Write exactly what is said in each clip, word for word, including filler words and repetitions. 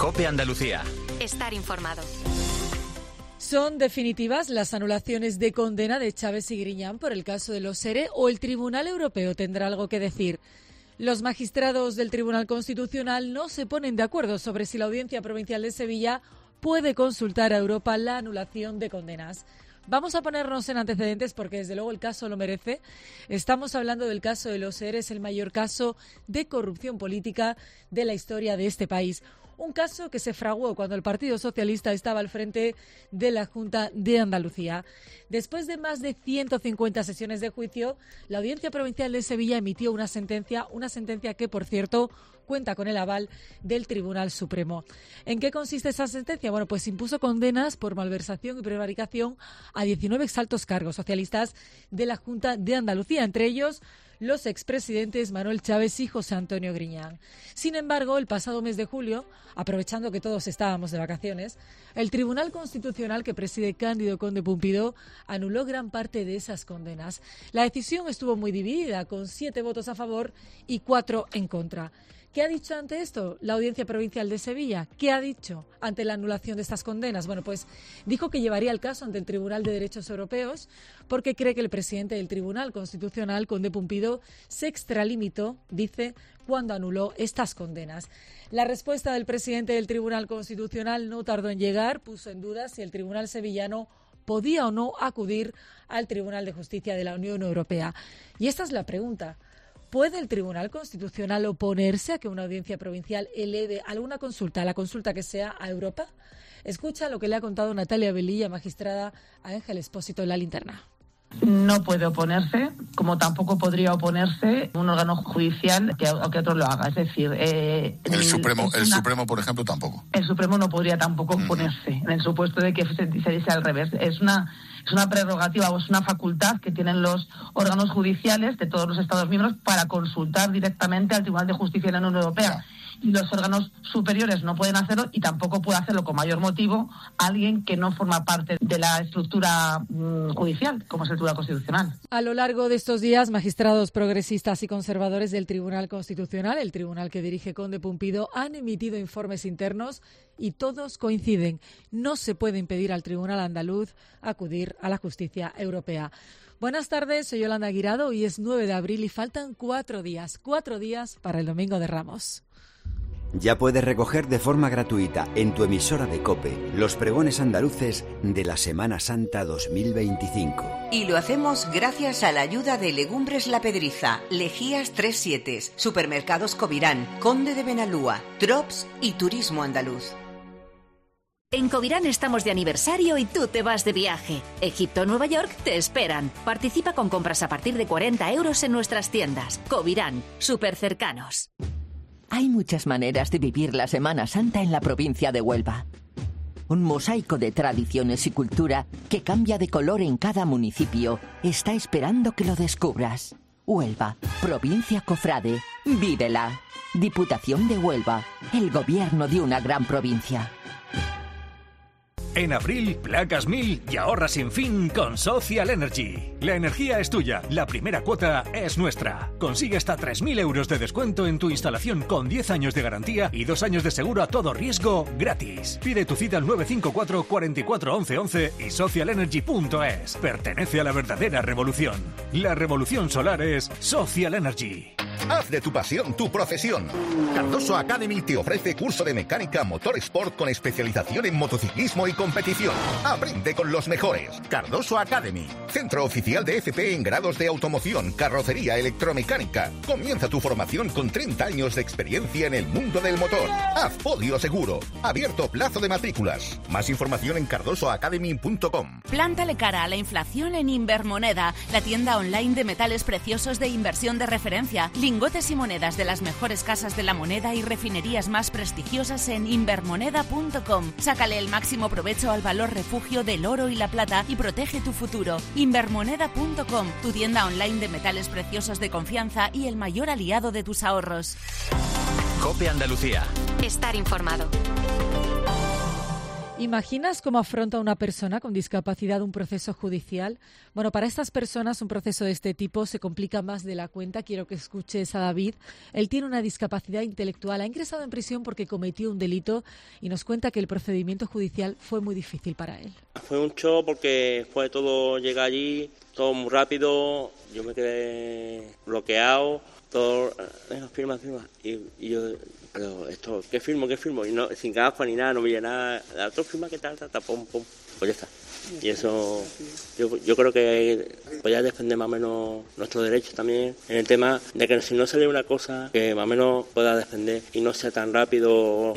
COPE Andalucía. Estar informado. ¿Son definitivas las anulaciones de condena de Chaves y Griñán por el caso de los ERE o el Tribunal Europeo tendrá algo que decir? Los magistrados del Tribunal Constitucional no se ponen de acuerdo sobre si la Audiencia Provincial de Sevilla puede consultar a Europa la anulación de condenas. Vamos a ponernos en antecedentes porque desde luego el caso lo merece. Estamos hablando del caso de los ERE, es el mayor caso de corrupción política de la historia de este país. Un caso que se fraguó cuando el Partido Socialista estaba al frente de la Junta de Andalucía. Después de más de ciento cincuenta sesiones de juicio, la Audiencia Provincial de Sevilla emitió una sentencia, una sentencia que, por cierto, cuenta con el aval del Tribunal Supremo. ¿En qué consiste esa sentencia? Bueno, pues impuso condenas por malversación y prevaricación a diecinueve exaltos cargos socialistas de la Junta de Andalucía, entre ellos los expresidentes Manuel Chaves y José Antonio Griñán. Sin embargo, el pasado mes de julio, aprovechando que todos estábamos de vacaciones, el Tribunal Constitucional que preside Cándido Conde Pumpido anuló gran parte de esas condenas. La decisión estuvo muy dividida, con siete votos a favor y cuatro en contra. ¿Qué ha dicho ante esto la Audiencia Provincial de Sevilla? ¿Qué ha dicho ante la anulación de estas condenas? Bueno, pues dijo que llevaría el caso ante el Tribunal de Derechos Europeos porque cree que el presidente del Tribunal Constitucional, Conde Pumpido, se extralimitó, dice, cuando anuló estas condenas. La respuesta del presidente del Tribunal Constitucional no tardó en llegar, puso en duda si el Tribunal sevillano podía o no acudir al Tribunal de Justicia de la Unión Europea. Y esta es la pregunta. ¿Puede el Tribunal Constitucional oponerse a que una audiencia provincial eleve alguna consulta, la consulta que sea, a Europa? Escucha lo que le ha contado Natalia Velilla, magistrada, a Ángel Expósito en La Linterna. No puede oponerse, como tampoco podría oponerse un órgano judicial que, que otro lo haga. Es decir, eh, el, el Supremo, una, el Supremo, por ejemplo, tampoco. El Supremo no podría tampoco oponerse, mm. en el supuesto de que se, se dice al revés. Es una es una prerrogativa o es una facultad que tienen los órganos judiciales de todos los Estados miembros para consultar directamente al Tribunal de Justicia de la Unión Europea. Yeah. Y los órganos superiores no pueden hacerlo y tampoco puede hacerlo con mayor motivo alguien que no forma parte de la estructura mmm, judicial, como es el Tribunal Constitucional. A lo largo de estos días, magistrados progresistas y conservadores del Tribunal Constitucional, el tribunal que dirige Conde Pumpido, han emitido informes internos y todos coinciden. No se puede impedir al Tribunal andaluz acudir a la justicia europea. Buenas tardes, soy Yolanda Guirado, hoy es nueve de abril y faltan cuatro días, cuatro días para el Domingo de Ramos. Ya puedes recoger de forma gratuita en tu emisora de COPE los pregones andaluces de la Semana Santa dos mil veinticinco. Y lo hacemos gracias a la ayuda de Legumbres La Pedriza, Lejías Tres Sietes, Supermercados Covirán, Conde de Benalúa, Drops y Turismo Andaluz. En Covirán estamos de aniversario y tú te vas de viaje. Egipto o Nueva York te esperan. Participa con compras a partir de cuarenta euros en nuestras tiendas. Covirán, súper cercanos. Hay muchas maneras de vivir la Semana Santa en la provincia de Huelva. Un mosaico de tradiciones y cultura que cambia de color en cada municipio está esperando que lo descubras. Huelva, provincia cofrade, vívela. Diputación de Huelva, el gobierno de una gran provincia. En abril, placas mil y ahorra sin fin con Social Energy. La energía es tuya, la primera cuota es nuestra. Consigue hasta tres mil euros de descuento en tu instalación con diez años de garantía y dos años de seguro a todo riesgo gratis. Pide tu cita al nueve cinco cuatro, cuatro cuatro, once once y social energy punto es. Pertenece a la verdadera revolución. La revolución solar es Social Energy. Haz de tu pasión tu profesión. Cardoso Academy te ofrece curso de mecánica motor sport con especialización en motociclismo y competición. Aprende con los mejores. Cardoso Academy, centro oficial de F P en grados de automoción, carrocería, electromecánica. Comienza tu formación con treinta años de experiencia en el mundo del motor. Haz podio seguro. Abierto plazo de matrículas. Más información en cardoso academy punto com. Plántale cara a la inflación en Invermoneda, la tienda online de metales preciosos de inversión de referencia. Lingotes y monedas de las mejores casas de la moneda y refinerías más prestigiosas en invermoneda punto com. Sácale el máximo provecho al valor refugio del oro y la plata y protege tu futuro. Invermoneda punto com, tu tienda online de metales preciosos de confianza y el mayor aliado de tus ahorros. COPE Andalucía. Estar informado. ¿Imaginas cómo afronta una persona con discapacidad un proceso judicial? Bueno, para estas personas un proceso de este tipo se complica más de la cuenta. Quiero que escuches a David. Él tiene una discapacidad intelectual, ha ingresado en prisión porque cometió un delito y nos cuenta que el procedimiento judicial fue muy difícil para él. Fue un shock porque fue todo llegar allí, todo muy rápido, yo me quedé bloqueado, todo, venga, firma, firma, y, y yo... Pero esto, ¿qué firmo, qué firmo? Y no, sin gafas ni nada, no veía nada. La otra firma, ¿qué tal? tal, pum, pum. Pues ya está. Y eso, yo, yo creo que pues ya defender más o menos nuestros derechos también, en el tema de que si no sale una cosa, que más o menos pueda defender y no sea tan rápido.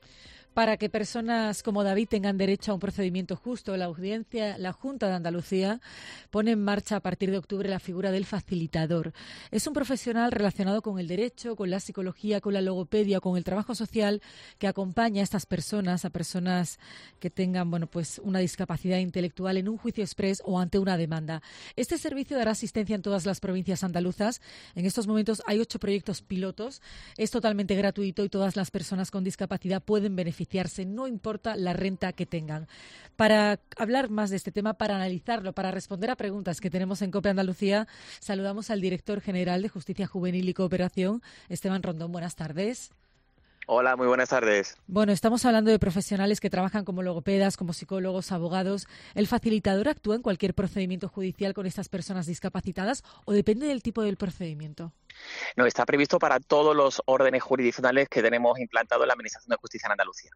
Para que personas como David tengan derecho a un procedimiento justo, la audiencia, la Junta de Andalucía pone en marcha a partir de octubre la figura del facilitador. Es un profesional relacionado con el derecho, con la psicología, con la logopedia, con el trabajo social, que acompaña a estas personas, a personas que tengan, bueno, pues una discapacidad intelectual en un juicio exprés o ante una demanda. Este servicio dará asistencia en todas las provincias andaluzas. En estos momentos hay ocho proyectos pilotos. Es totalmente gratuito y todas las personas con discapacidad pueden beneficiarse. No importa la renta que tengan. Para hablar más de este tema, para analizarlo, para responder a preguntas que tenemos en COPE Andalucía, saludamos al director general de Justicia Juvenil y Cooperación, Esteban Rondón. Buenas tardes. Hola, muy buenas tardes. Bueno, estamos hablando de profesionales que trabajan como logopedas, como psicólogos, abogados. ¿El facilitador actúa en cualquier procedimiento judicial con estas personas discapacitadas o depende del tipo del procedimiento? No, está previsto para todos los órdenes jurisdiccionales que tenemos implantado en la Administración de Justicia en Andalucía.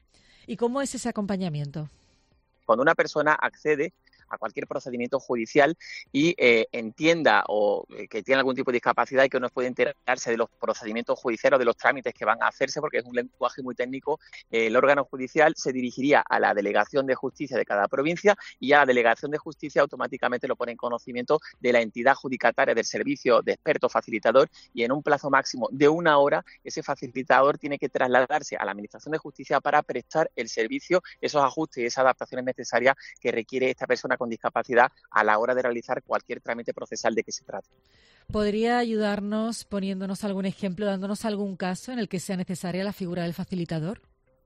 ¿Y cómo es ese acompañamiento? Cuando una persona accede a cualquier procedimiento judicial y eh, entienda o eh, que tiene algún tipo de discapacidad y que no puede enterarse de los procedimientos judiciales, de los trámites que van a hacerse, porque es un lenguaje muy técnico, eh, el órgano judicial se dirigiría a la Delegación de Justicia de cada provincia y a la Delegación de Justicia automáticamente lo pone en conocimiento de la entidad adjudicataria del servicio de experto facilitador y en un plazo máximo de una hora ese facilitador tiene que trasladarse a la Administración de Justicia para prestar el servicio, esos ajustes y esas adaptaciones necesarias que requiere esta persona con discapacidad a la hora de realizar cualquier trámite procesal de que se trate. ¿Podría ayudarnos poniéndonos algún ejemplo, dándonos algún caso en el que sea necesaria la figura del facilitador?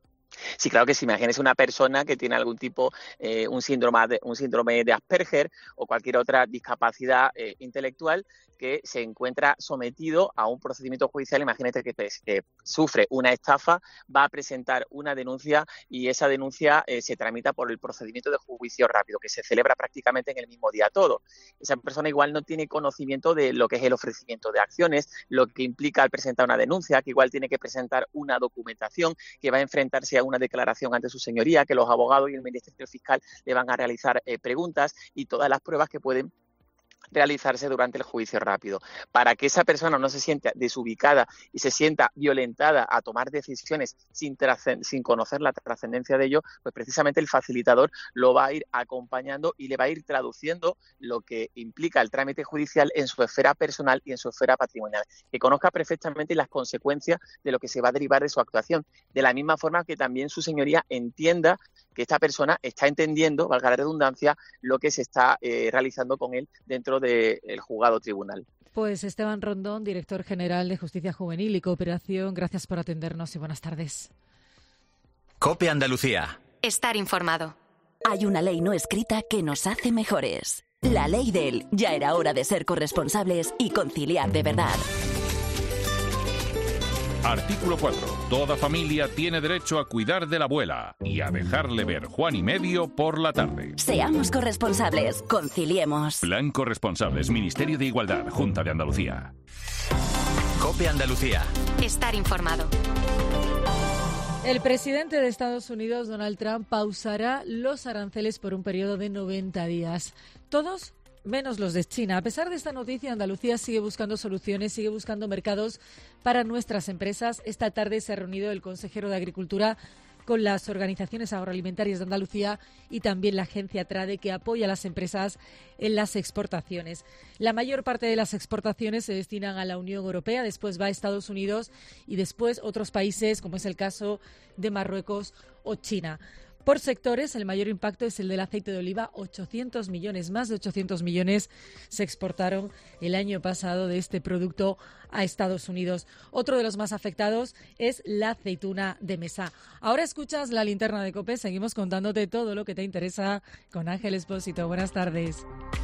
Sí, claro que sí. Imagínese una persona que tiene algún tipo, eh, un síndrome de, un síndrome de Asperger o cualquier otra discapacidad eh, intelectual que se encuentra sometido a un procedimiento judicial. Imagínate que, que sufre una estafa, va a presentar una denuncia y esa denuncia eh, se tramita por el procedimiento de juicio rápido, que se celebra prácticamente en el mismo día todo. Esa persona igual no tiene conocimiento de lo que es el ofrecimiento de acciones, lo que implica al presentar una denuncia, que igual tiene que presentar una documentación, que va a enfrentarse a una declaración ante su señoría, que los abogados y el Ministerio Fiscal le van a realizar eh, preguntas y todas las pruebas que pueden realizarse durante el juicio rápido. Para que esa persona no se sienta desubicada y se sienta violentada a tomar decisiones sin, sin conocer la trascendencia de ello, pues precisamente el facilitador lo va a ir acompañando y le va a ir traduciendo lo que implica el trámite judicial en su esfera personal y en su esfera patrimonial, que conozca perfectamente las consecuencias de lo que se va a derivar de su actuación, de la misma forma que también su señoría entienda que esta persona está entendiendo, valga la redundancia, lo que se está eh, realizando con él dentro del juzgado tribunal. Pues Esteban Rondón, director general de Justicia Juvenil y Cooperación, gracias por atendernos y buenas tardes. COPE Andalucía. Estar informado. Hay una ley no escrita que nos hace mejores. La ley del ya era hora de ser corresponsables y conciliar de verdad. Artículo cuatro. Toda familia tiene derecho a cuidar de la abuela y a dejarle ver Juan y Medio por la tarde. Seamos corresponsables, conciliemos. Plan Corresponsables, Ministerio de Igualdad, Junta de Andalucía. COPE Andalucía. Estar informado. El presidente de Estados Unidos, Donald Trump, pausará los aranceles por un periodo de noventa días. Todos menos los de China. A pesar de esta noticia, Andalucía sigue buscando soluciones, sigue buscando mercados para nuestras empresas. Esta tarde se ha reunido el consejero de Agricultura con las organizaciones agroalimentarias de Andalucía y también la agencia TRADE, que apoya a las empresas en las exportaciones. La mayor parte de las exportaciones se destinan a la Unión Europea, después va a Estados Unidos y después otros países, como es el caso de Marruecos o China. Por sectores, el mayor impacto es el del aceite de oliva, ochocientos millones, más de ochocientos millones se exportaron el año pasado de este producto a Estados Unidos. Otro de los más afectados es la aceituna de mesa. Ahora escuchas la linterna de COPE, seguimos contándote todo lo que te interesa con Ángel Expósito. Buenas tardes.